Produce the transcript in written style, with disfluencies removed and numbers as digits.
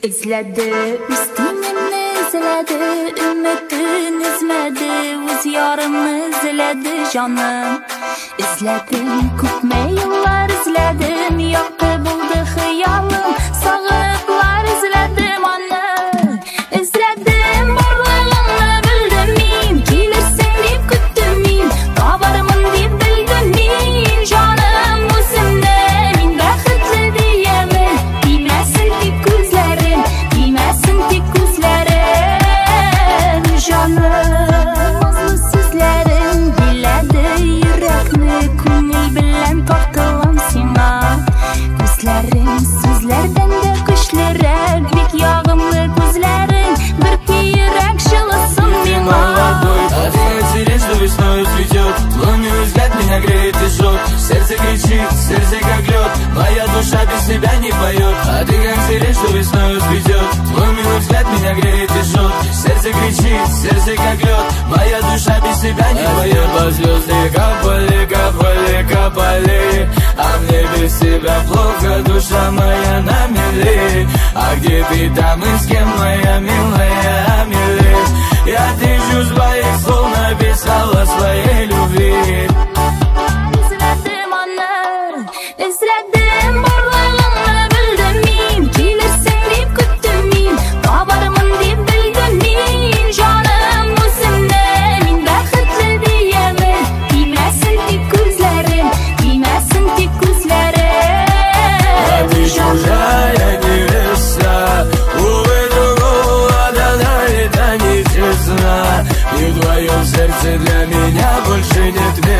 İzledi, üstününü izledi, ümitini izledi, öz yarını izledi canım. İzledim, ko'pme yıllar izledim, yo'qi buldu xiyalım, sog'liqlar izledim onu. İzledim, borlig'ingni bildim men, kelirsen deb kutdim men, toparman deb bildim men, jonim o'zimni men baxtli deyaman, demasin tek ko'zlarim, demasin tek ko'zlarim, jonim o'zli so'zlarim biladi yurakni, ko'ngil bilan tortilam senga, ko'zlaring so'zlardanda qushliroq, bek yog'imli ko'zlaring bir kuyrak shilasin menga. Что весной цветет, лунный взгляд меня греет и жжет. Сердце кричит, сердце как лед, моя душа без тебя не поет. А ты как сирень, что весной цветет, лунный взгляд меня греет и жжет. Сердце кричит, сердце как лед, моя душа без тебя не поет. По звезды капали, капали, капали, а мне без тебя плохо, душа моя на мели. А где ты там и с кем, моя милая, милей? Я тысячу своих слов написала своей любви. İzledim onu, izledim, borlig'ingni bildim men, kelirsen deb kutdim men, toparman deb bildim men, jonim o'zimni men baxtli deyaman, demasin tek ko'zlarim, demasin tek ko'zlarim. А ты чужая невеста, увы, другого дана, это нечестно. И в твоем сердце для меня больше нет места.